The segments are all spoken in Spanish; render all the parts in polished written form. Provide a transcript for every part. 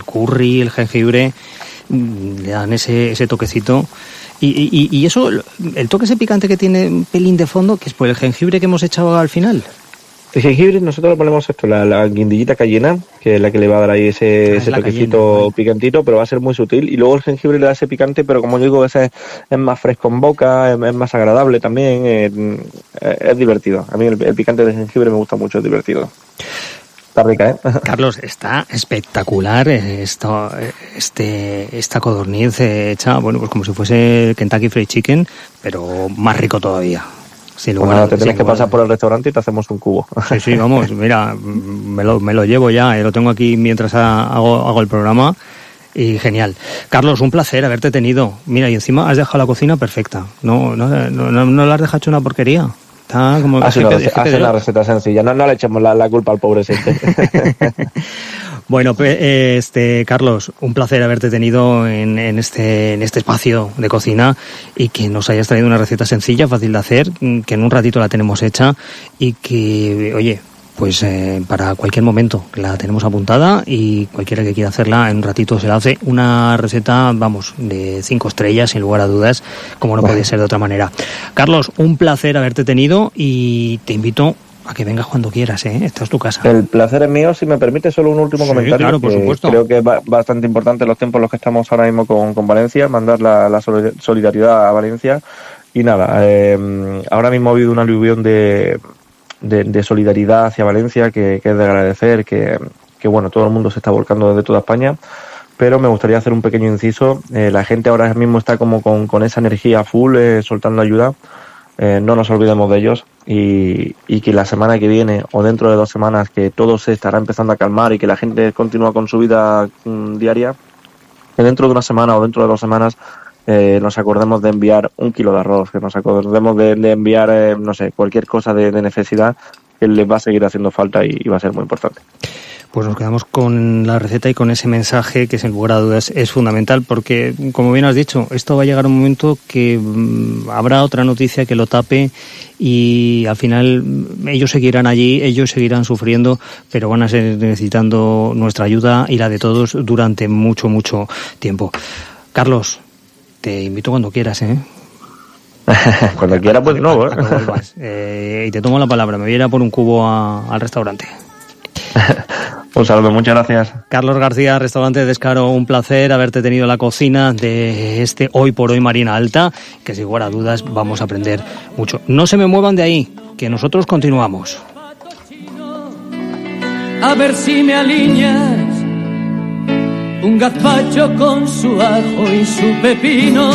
curry, el jengibre, le dan ese toquecito. Y eso, el toque ese picante que tiene un pelín de fondo, que es por el jengibre que hemos echado al final. El jengibre nosotros le ponemos esto, la guindillita cayena, que es la que le va a dar ahí ese toquecito cayena, picantito, pero va a ser muy sutil. Y luego el jengibre le da ese picante, pero como yo digo, ese es más fresco en boca, es más agradable también, es divertido. A mí el picante de jengibre me gusta mucho, es divertido. Está rica, ¿eh? Carlos, está espectacular esta codorniz hecha, bueno, pues como si fuese Kentucky Fried Chicken, pero más rico todavía. Te tienes que pasar por el restaurante y te hacemos un cubo. Sí, vamos, mira, me lo llevo ya, lo tengo aquí mientras hago el programa y genial. Carlos, un placer haberte tenido. Mira, y encima has dejado la cocina perfecta. No la has dejado hecho una porquería. Está como hace una receta sencilla, no le echemos la culpa al pobre Bueno, Carlos, un placer haberte tenido en este espacio de cocina y que nos hayas traído una receta sencilla, fácil de hacer, que en un ratito la tenemos hecha y que, oye, pues para cualquier momento la tenemos apuntada y cualquiera que quiera hacerla en un ratito se la hace. Una receta, vamos, de 5 estrellas sin lugar a dudas, como no podía ser de otra manera. Carlos, un placer haberte tenido y te invito a que vengas cuando quieras, esta es tu casa. El placer es mío. Si me permite solo un último comentario, claro, por supuesto. Creo que es bastante importante en los tiempos en los que estamos ahora mismo con Valencia, mandar la solidaridad a Valencia. Y nada, ahora mismo ha habido una aluvión de solidaridad hacia Valencia que es de agradecer, que bueno, todo el mundo se está volcando desde toda España, pero me gustaría hacer un pequeño inciso. La gente ahora mismo está como con esa energía full, soltando ayuda. No nos olvidemos de ellos y que la semana que viene o dentro de 2 semanas, que todo se estará empezando a calmar y que la gente continúa con su vida diaria, que dentro de una semana o dentro de 2 semanas nos acordemos de enviar 1 kilo de arroz, que nos acordemos de enviar, no sé, cualquier cosa de necesidad que les va a seguir haciendo falta y va a ser muy importante. Pues nos quedamos con la receta y con ese mensaje que sin lugar a dudas es fundamental porque, como bien has dicho, esto va a llegar un momento que habrá otra noticia que lo tape y al final ellos seguirán allí, ellos seguirán sufriendo, pero van a seguir necesitando nuestra ayuda y la de todos durante mucho, mucho tiempo. Carlos, te invito cuando quieras, Cuando quiera, pues no, y te tomo la palabra, me voy a ir a por un cubo al restaurante. Un saludo, muchas gracias. Carlos García, Restaurante Descaro, un placer haberte tenido en la cocina de Hoy por Hoy Marina Alta, que sin lugar a dudas vamos a aprender mucho. No se me muevan de ahí, que nosotros continuamos. A ver si me alineas un gazpacho con su ajo y su pepino,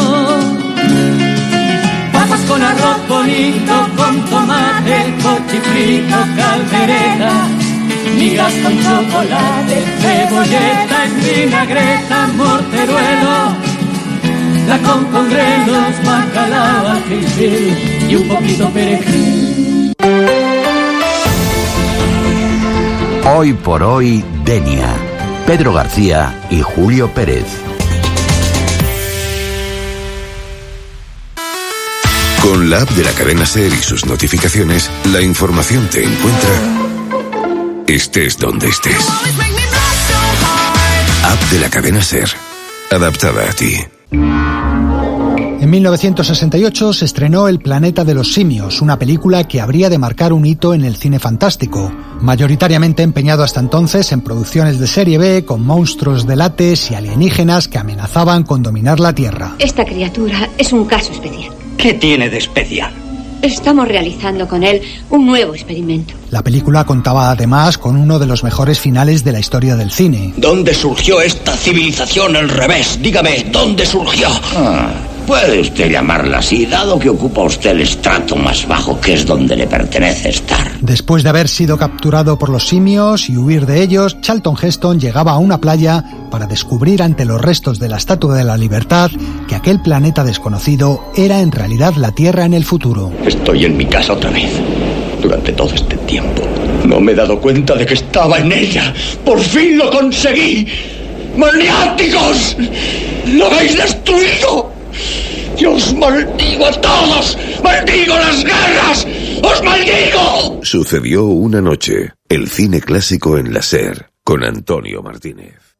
papas con arroz bonito, con tomate, cochifrito, caldereta, migas con chocolate, cebolleta en vinagreta, morteruelo, la con grelos, bacalao al fil y un poquito perejil. Hoy por Hoy Denia. Pedro García y Julio Pérez. Con la app de la cadena SER y sus notificaciones, la información te encuentra estés donde estés. App de la cadena SER, adaptada a ti. En 1968 se estrenó El planeta de los simios, una película que habría de marcar un hito en el cine fantástico, mayoritariamente empeñado hasta entonces en producciones de serie B con monstruos de látex y alienígenas que amenazaban con dominar la Tierra. Esta criatura es un caso especial. ¿Qué tiene de especial? Estamos realizando con él un nuevo experimento. La película contaba además con uno de los mejores finales de la historia del cine. ¿Dónde surgió esta civilización al revés? Dígame, ¿dónde surgió? Puede usted llamarla así, dado que ocupa usted el estrato más bajo, que es donde le pertenece estar. Después de haber sido capturado por los simios y huir de ellos, Charlton Heston llegaba a una playa para descubrir ante los restos de la Estatua de la Libertad que aquel planeta desconocido era en realidad la Tierra en el futuro. Estoy en mi casa otra vez. Durante todo este tiempo no me he dado cuenta de que estaba en ella. ¡Por fin lo conseguí! ¡Maniáticos! ¡Lo habéis destruido! ¡Yo os maldigo a todos! ¡Maldigo las guerras! ¡Os maldigo! Sucedió una noche. El cine clásico en la SER, con Antonio Martínez.